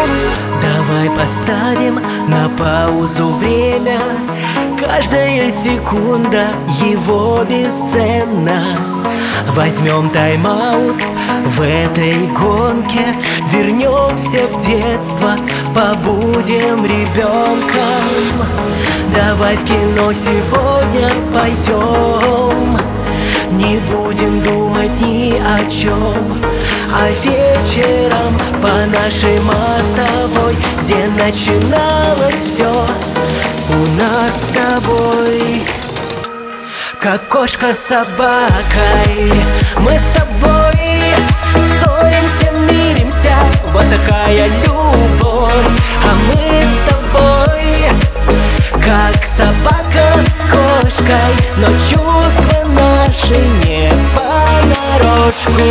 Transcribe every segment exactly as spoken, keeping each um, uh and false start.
Давай поставим на паузу время. Каждая секунда его бесценна. Возьмем тайм-аут в этой гонке. Вернемся в детство, побудем ребенком. Давай в кино сегодня пойдем. Не будем думать ни о чем. А вечером по нашей мостовой, где начиналось все у нас с тобой. Как кошка с собакой мы с тобой ссоримся, миримся. Вот такая любовь. А мы с тобой как собака с кошкой, но чувства наши не понарошку.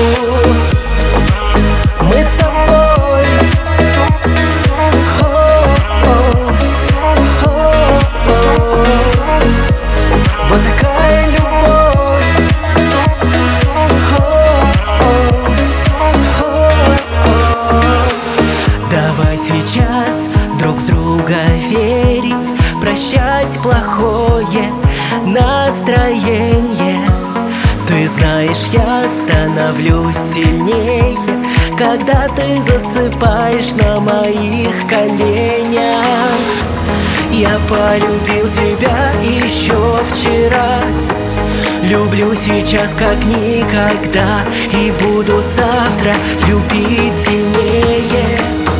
Мы с тобой о-о-о, о-о-о. Вот такая любовь. О-о-о. Давай сейчас друг в друга верить, прощать плохое настроение. Ты знаешь, я становлюсь сильнее, когда ты засыпаешь на моих коленях. Я полюбил тебя еще вчера, люблю сейчас как никогда, и буду завтра любить сильнее.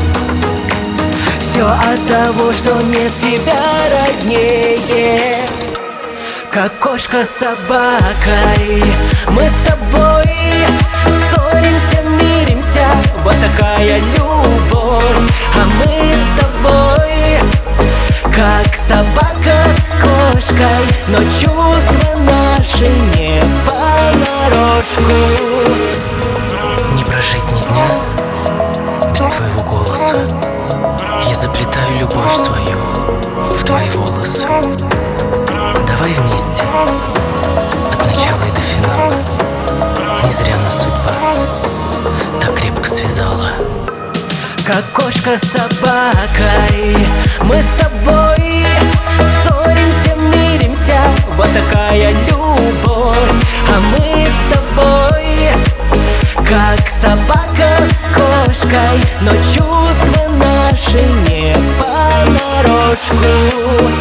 Все от того, что нет тебя роднее. Как кошка с собакой мы с тобой ссоримся, миримся. Вот такая любовь. А мы с тобой как собака с кошкой, но чувства наши не понарошку. Не прожить ни дня без твоего голоса. Я заплетаю любовь свою в твои волосы. Давай вместе, от начала и до финала. Не зря нас судьба так крепко связала. Как кошка с собакой мы с тобой ссоримся, миримся. Вот такая любовь. А мы с тобой как собака с кошкой, но чувства наши не понарошку.